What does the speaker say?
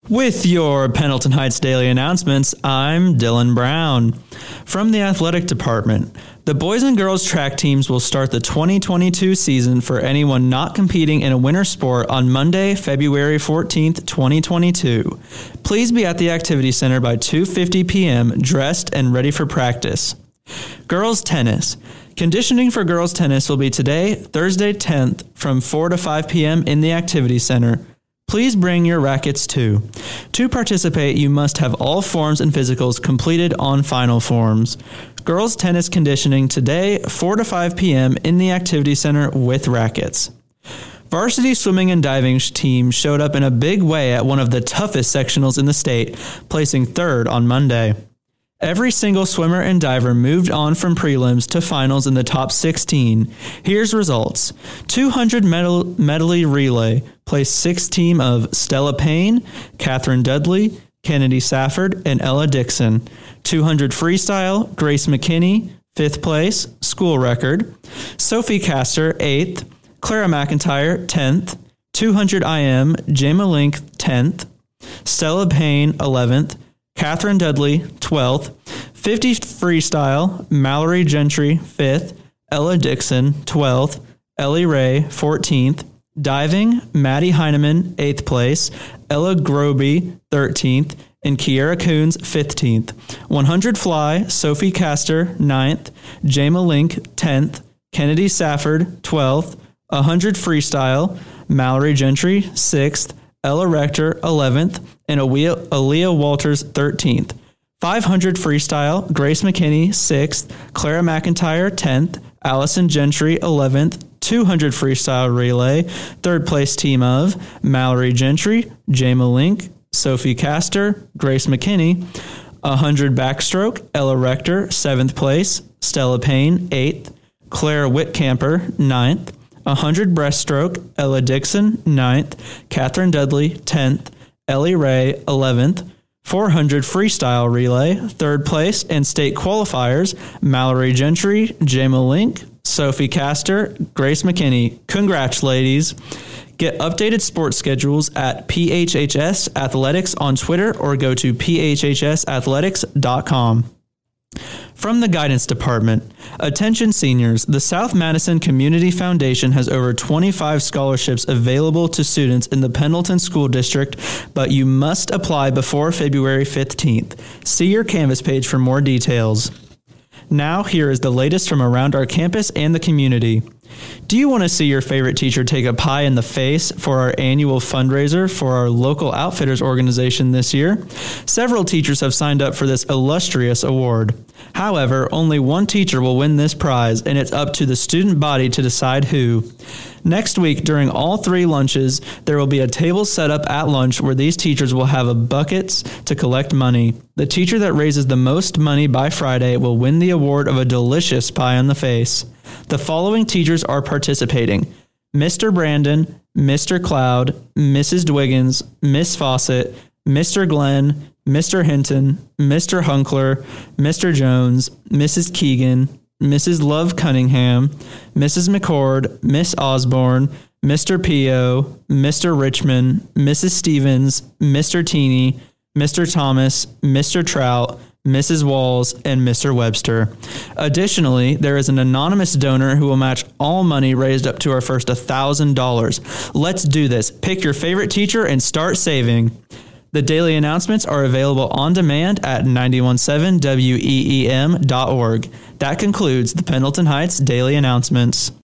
With your Pendleton Heights Daily Announcements, I'm Dylan Brown. From the Athletic Department, the boys and girls track teams will start the 2022 season for anyone not competing in a winter sport on Monday, February 14th, 2022. Please be at the Activity Center by 2:50 p.m. dressed and ready for practice. Girls Tennis. Conditioning for girls tennis will be today, Thursday 10th, from 4 to 5 p.m. in the Activity Center. Please bring your rackets too. To participate, you must have all forms and physicals completed on final forms. Girls tennis conditioning today, 4 to 5 p.m. in the Activity Center with rackets. Varsity swimming and diving team showed up in a big way at one of the toughest sectionals in the state, placing third on Monday. Every single swimmer and diver moved on from prelims to finals in the top 16. Here's results. 200 medley relay placed sixth team of Stella Payne, Catherine Dudley, Kennedy Safford, and Ella Dixon. 200 freestyle, Grace McKinney, 5th place, school record. Sophie Castor, 8th. Clara McIntyre, 10th. 200 IM, Jama Link, 10th. Stella Payne, 11th. Catherine Dudley, 12th. 50 freestyle, Mallory Gentry, 5th. Ella Dixon, 12th. Ellie Ray, 14th. Diving, Maddie Heineman, 8th place. Ella Groby, 13th. And Kiera Coons, 15th. 100 fly, Sophie Castor, 9th. Jama Link, 10th. Kennedy Safford, 12th. 100 freestyle, Mallory Gentry, 6th. Ella Rector, 11th, and Aaliyah Walters, 13th. 500 freestyle, Grace McKinney, 6th, Clara McIntyre, 10th, Allison Gentry, 11th. 200 freestyle relay, 3rd place team of Mallory Gentry, Jama Link, Sophie Castor, Grace McKinney. 100 backstroke, Ella Rector, 7th place, Stella Payne, 8th, Claire Whitcamper, 9th. 100 breaststroke, Ella Dixon, 9th, Catherine Dudley, 10th, Ellie Ray, 11th, 400 freestyle relay, 3rd place, and state qualifiers, Mallory Gentry, Jama Link, Sophie Castor, Grace McKinney. Congrats, ladies. Get updated sports schedules at PHHS Athletics on Twitter or go to phhsathletics.com. From the Guidance Department, attention seniors, the South Madison Community Foundation has over 25 scholarships available to students in the Pendleton School District, but you must apply before February 15th. See your Canvas page for more details. Now, here is the latest from around our campus and the community. Do you want to see your favorite teacher take a pie in the face for our annual fundraiser for our local Outfitters organization this year? Several teachers have signed up for this illustrious award. However, only one teacher will win this prize, and it's up to the student body to decide who. Next week, during all 3 lunches, there will be a table set up at lunch where these teachers will have buckets to collect money. The teacher that raises the most money by Friday will win the award of a delicious pie on the face. The following teachers are participating: Mr. Brandon, Mr. Cloud, Mrs. Dwiggins, Miss Fawcett, Mr. Glenn, Mr. Hinton, Mr. Hunkler, Mr. Jones, Mrs. Keegan, Mrs. Love Cunningham, Mrs. McCord, Miss Osborne, Mr. Pio, Mr. Richmond, Mrs. Stevens, Mr. Teeny, Mr. Thomas, Mr. Trout, Mrs. Walls, and Mr. Webster. Additionally, there is an anonymous donor who will match all money raised up to our first $1,000. Let's do this. Pick your favorite teacher and start saving. The daily announcements are available on demand at 917weem.org. That concludes the Pendleton Heights Daily Announcements.